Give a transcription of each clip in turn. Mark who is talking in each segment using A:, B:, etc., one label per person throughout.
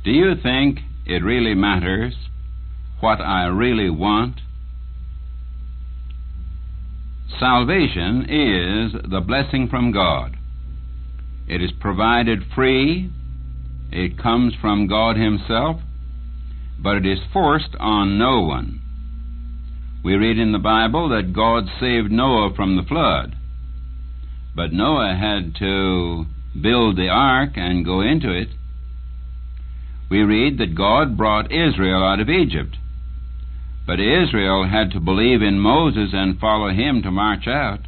A: Do you think it really matters what I really want? Salvation is the blessing from God. It is provided free. It comes from God Himself, but it is forced on no one. We read in the Bible that God saved Noah from the flood, but Noah had to build the ark and go into it. We read that God brought Israel out of Egypt, but Israel had to believe in Moses and follow him to march out.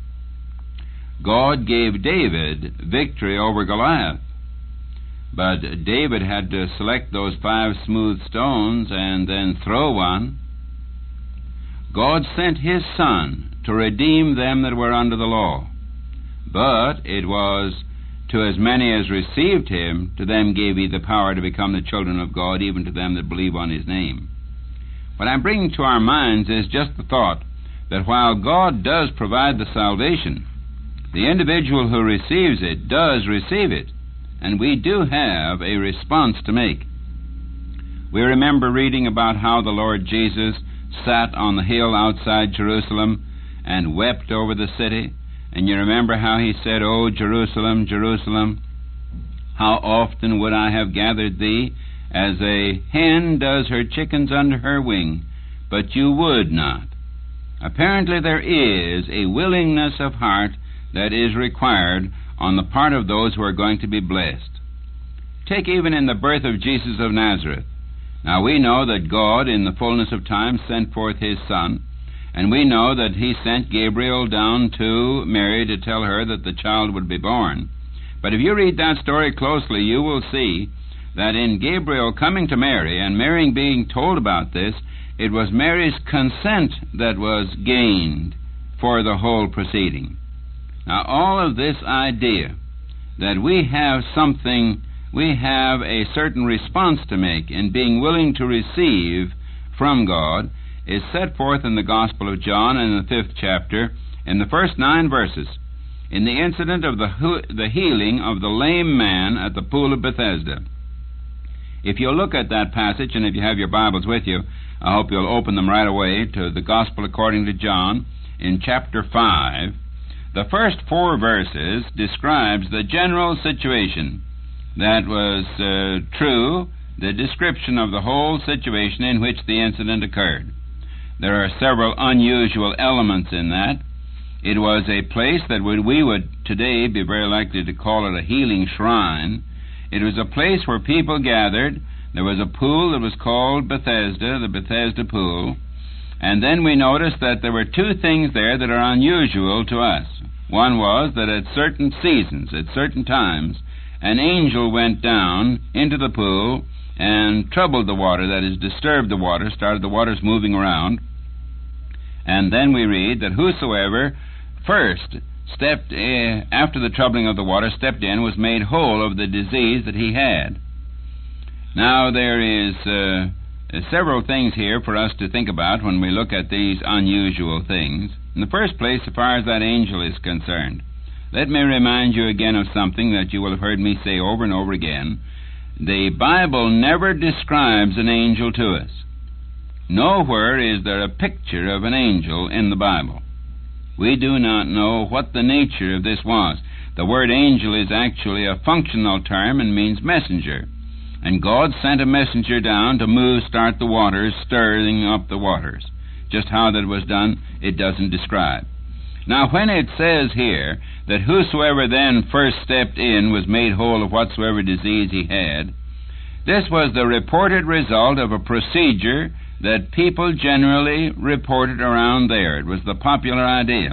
A: God gave David victory over Goliath, but David had to select those 5 smooth stones and then throw one. God sent His Son to redeem them that were under the law, but it was to as many as received Him, to them gave He the power to become the children of God, even to them that believe on His name. What I'm bringing to our minds is just the thought that while God does provide the salvation, the individual who receives it does receive it, and we do have a response to make. We remember reading about how the Lord Jesus sat on the hill outside Jerusalem and wept over the city, and you remember how He said, "O Jerusalem, Jerusalem, how often would I have gathered thee, as a hen does her chickens under her wing, but you would not." Apparently there is a willingness of heart that is required on the part of those who are going to be blessed. Take even in the birth of Jesus of Nazareth. Now we know that God in the fullness of time sent forth His Son, and we know that He sent Gabriel down to Mary to tell her that the child would be born. But if you read that story closely, you will see that in Gabriel coming to Mary and Mary being told about this, it was Mary's consent that was gained for the whole proceeding. Now all of this idea that we have a certain response to make in being willing to receive from God is set forth in the Gospel of John in the 5th chapter, in the first 9 verses, in the incident of the healing of the lame man at the pool of Bethesda. If you'll look at that passage, and if you have your Bibles with you, I hope you'll open them right away to the Gospel according to John in chapter 5. The first 4 verses describes the general situation that was true, the description of the whole situation in which the incident occurred. There are several unusual elements in that. It was a place that we would today be very likely to call it a healing shrine. It was a place where people gathered. There was a pool that was called Bethesda, the Bethesda pool. And then we noticed that there were 2 things there that are unusual to us. One was that at certain seasons, at certain times, an angel went down into the pool and troubled the water, that is, disturbed the water, started the waters moving around. And then we read that whosoever first stepped after the troubling of the water, stepped in, was made whole of the disease that he had. Now there is several things here for us to think about when we look at these unusual things. In the first place, as far as that angel is concerned, let me remind you again of something that you will have heard me say over and over again. The Bible never describes an angel to us. Nowhere is there a picture of an angel in the Bible. We do not know what the nature of this was. The word angel is actually a functional term and means messenger. And God sent a messenger down to start the waters, stirring up the waters. Just how that was done, it doesn't describe. Now, when it says here that whosoever then first stepped in was made whole of whatsoever disease he had, this was the reported result of a procedure that people generally reported around there. It was the popular idea.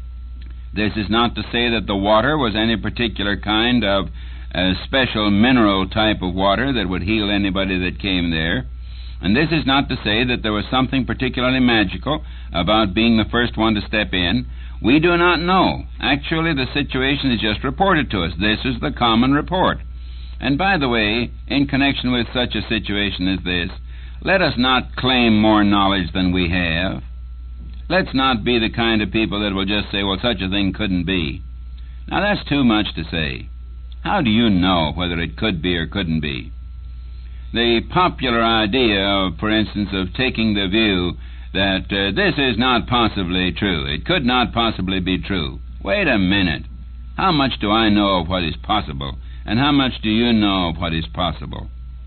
A: This is not to say that the water was any particular kind of special mineral type of water that would heal anybody that came there. And this is not to say that there was something particularly magical about being the first one to step in. We do not know. Actually, the situation is just reported to us. This is the common report. And by the way, in connection with such a situation as this, let us not claim more knowledge than we have. Let's not be the kind of people that will just say, well, such a thing couldn't be. Now, that's too much to say. How do you know whether it could be or couldn't be? the popular idea of, for instance, of taking the view that this is not possibly true. It could not possibly be true. Wait a minute. How much do I know of what is possible, and how much do you know of what is possible?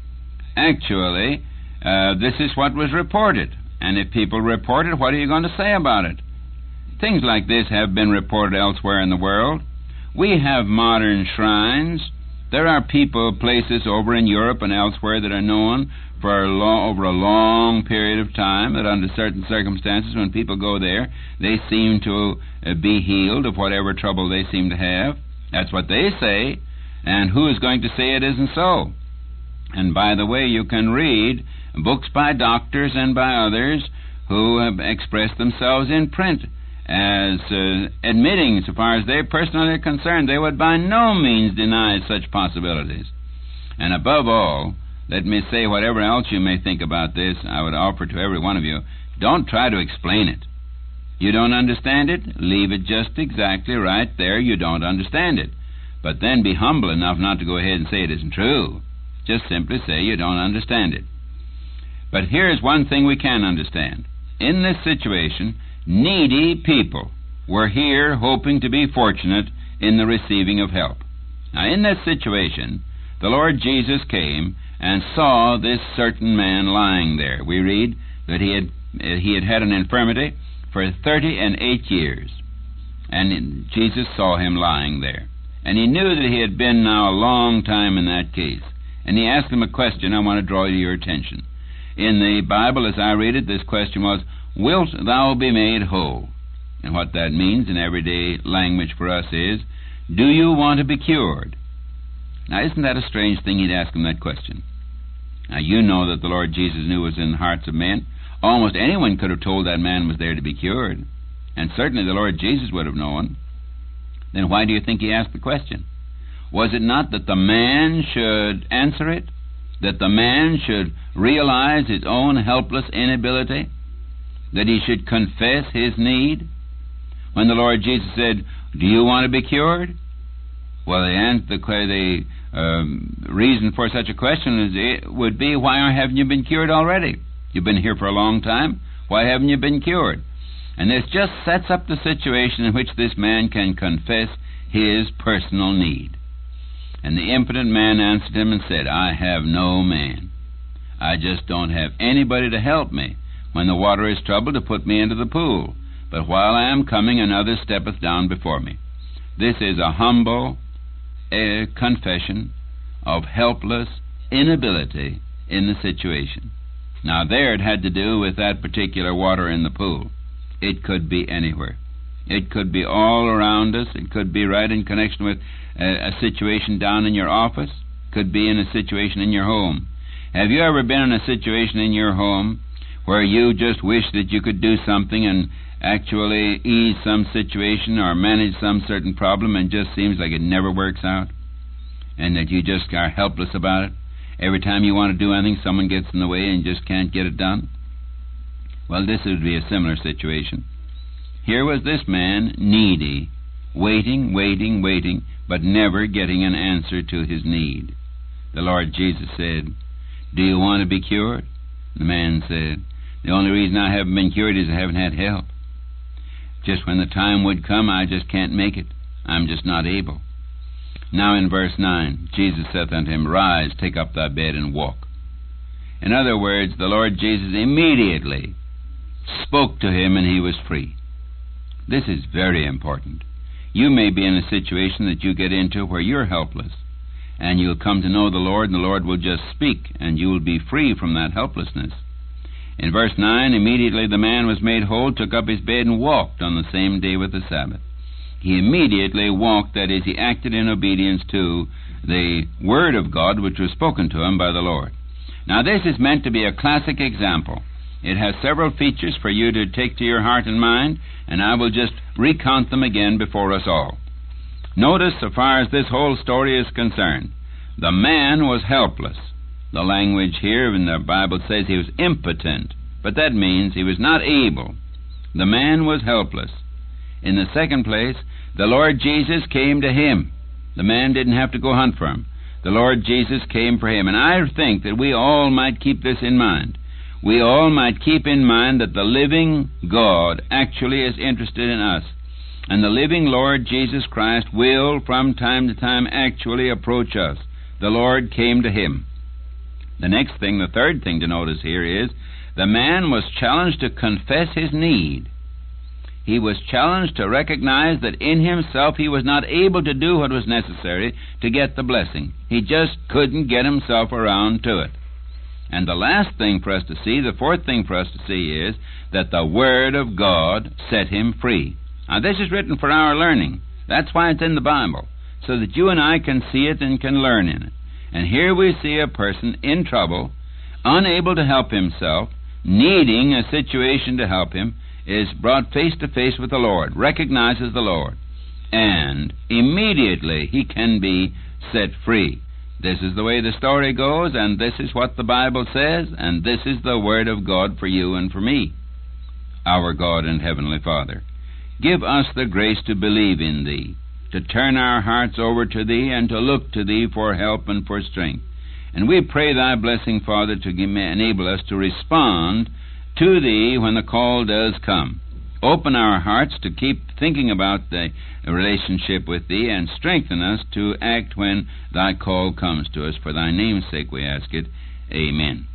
A: Actually, this is what was reported. And if people report it, what are you going to say about it? Things like this have been reported elsewhere in the world. We have modern shrines. There are people, places over in Europe and elsewhere that are known for over a long period of time, that under certain circumstances, when people go there, they seem to be healed of whatever trouble they seem to have. That's what they say. And who is going to say it isn't so? And by the way, you can read books by doctors and by others who have expressed themselves in print as admitting, so far as they personally are concerned, they would by no means deny such possibilities. And above all, let me say, whatever else you may think about this, I would offer to every one of you, don't try to explain it. You don't understand it? Leave it just exactly right there. You don't understand it. But then be humble enough not to go ahead and say it isn't true. Just simply say you don't understand it. But here's one thing we can understand. In this situation, needy people were here hoping to be fortunate in the receiving of help. Now, in this situation, the Lord Jesus came and saw this certain man lying there. We read that he had had an infirmity for 38 years. And Jesus saw him lying there. And he knew that he had been now a long time in that case. And he asked him a question I want to draw to your attention. In the Bible, as I read it, this question was, "Wilt thou be made whole?" And what that means in everyday language for us is, do you want to be cured? Now, isn't that a strange thing he'd ask him that question? Now, you know that the Lord Jesus knew what was in the hearts of men. Almost anyone could have told that man was there to be cured. And certainly the Lord Jesus would have known. Then why do you think he asked the question? Was it not that the man should answer it? That the man should realize his own helpless inability? That he should confess his need? When the Lord Jesus said, "Do you want to be cured?" Well, the reason for such a question would be, why haven't you been cured already? You've been here for a long time. Why haven't you been cured? And this just sets up the situation in which this man can confess his personal need. And the impotent man answered him and said, "I have no man. I just don't have anybody to help me when the water is troubled to put me into the pool. But while I am coming, another steppeth down before me." This is a humble confession of helpless inability in the situation. Now there it had to do with that particular water in the pool. It could be anywhere. It could be all around us. It could be right in connection with a situation down in your office. Could be in a situation in your home. Have you ever been in a situation in your home where you just wish that you could do something and actually ease some situation or manage some certain problem, and just seems like it never works out, and that you just are helpless about it? Every time you want to do anything, someone gets in the way and just can't get it done? Well, this would be a similar situation. Here was this man, needy, waiting, but never getting an answer to his need. The Lord Jesus said, "Do you want to be cured?" The man said, "The only reason I haven't been cured is I haven't had help. Just when the time would come, I just can't make it. I'm just not able." Now in verse 9, Jesus saith unto him, "Rise, take up thy bed, and walk." In other words, the Lord Jesus immediately spoke to him, and he was free. This is very important. You may be in a situation that you get into where you're helpless, and you'll come to know the Lord, and the Lord will just speak, and you will be free from that helplessness. In verse 9, immediately the man was made whole, took up his bed, and walked on the same day with the Sabbath. He immediately walked, that is, he acted in obedience to the Word of God which was spoken to him by the Lord. Now this is meant to be a classic example. It has several features for you to take to your heart and mind, and I will just recount them again before us all. Notice, so far as this whole story is concerned, the man was helpless. The language here in the Bible says he was impotent, but that means he was not able. The man was helpless. In the second place, the Lord Jesus came to him. The man didn't have to go hunt for him. The Lord Jesus came for him. And I think that we all might keep this in mind. We all might keep in mind that the living God actually is interested in us. And the living Lord Jesus Christ will, from time to time, actually approach us. The Lord came to him. The next thing, the third thing to notice here is, the man was challenged to confess his need. He was challenged to recognize that in himself he was not able to do what was necessary to get the blessing. He just couldn't get himself around to it. And the last thing for us to see, the fourth thing for us to see, is that the Word of God set him free. Now, this is written for our learning. That's why it's in the Bible, so that you and I can see it and can learn in it. And here we see a person in trouble, unable to help himself, needing a situation to help him, is brought face to face with the Lord, recognizes the Lord, and immediately he can be set free. This is the way the story goes, and this is what the Bible says, and this is the Word of God for you and for me. Our God and Heavenly Father, give us the grace to believe in Thee, to turn our hearts over to Thee, and to look to Thee for help and for strength. And we pray Thy blessing, Father, to enable us to respond to Thee when the call does come. Open our hearts to keep thinking about the relationship with Thee, and strengthen us to act when Thy call comes to us. For Thy name's sake we ask it. Amen.